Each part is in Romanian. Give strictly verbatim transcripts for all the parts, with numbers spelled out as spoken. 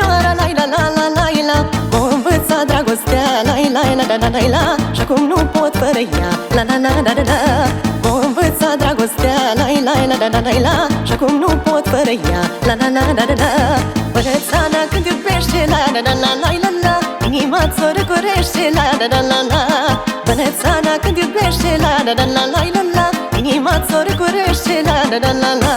vara, la la la la la la. M-a învățat dragostea, la la la la la la. Și acum nu pot fără ea, la la la la la la. M-a învățat dragostea, la la la la la la. Și acum nu pot fără ea, la la la la la la. Bănețana când iubește, la la la la la la la. Inima ți-o răcorește, la la la la la. Bănețana când iubește, la la la la la la la. Inima ți-o răcorește, la la la la la.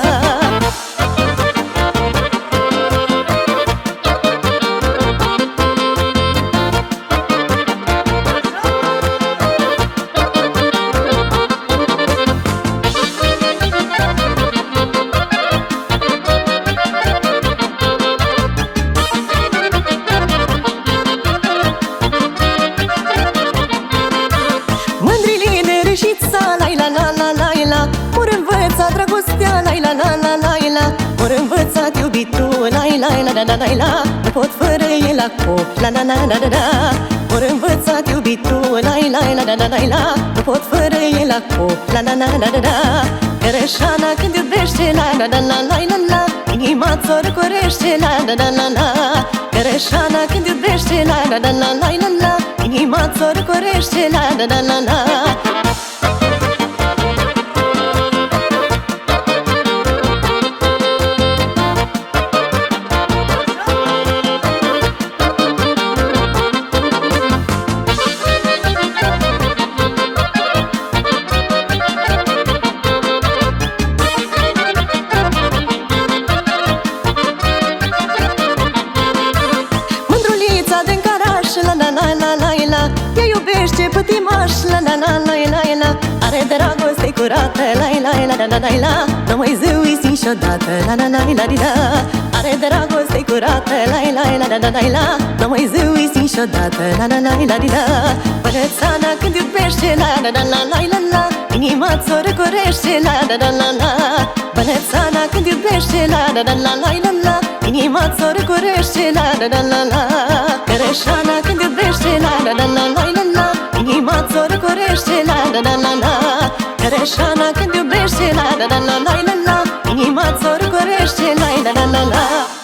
M-or învățat dragostea, la la la la la la. M-or învățat iubitul, la la la la la la. Nu pot fără el acum, la la la la la la. M-or învățat iubitul, la la la la la la. Nu pot fără el acum, la la la la la la. Cărășana când iubește, la la la la la la la. Inima ți-o răcorește, la la la la la. Cărășana când iubește, la la la la la la la. Inima ți-o răcorește, la la la la la. Ea iubește pătimaș, la la la la la la. Are dragoste curată, la la la la la la. Nu mai zâuiți niciodată, la la la la la. Are dragoste curată, la la la la la la. Nu mai zâuiți niciodată, la la la la la. Bănețana când iubește, la la la la la la. Inima ți-o răcorește, la la la la la. Bănețana când iubește, la la la la la la. Inima ți-o răcorește, la la la la la. Cărășana când iubește, la la la la la la. Inima ți-o răcorește, la la la la la. Cărășana când iubește, la la la la la la. Inima ți-o răcorește, la la la la la.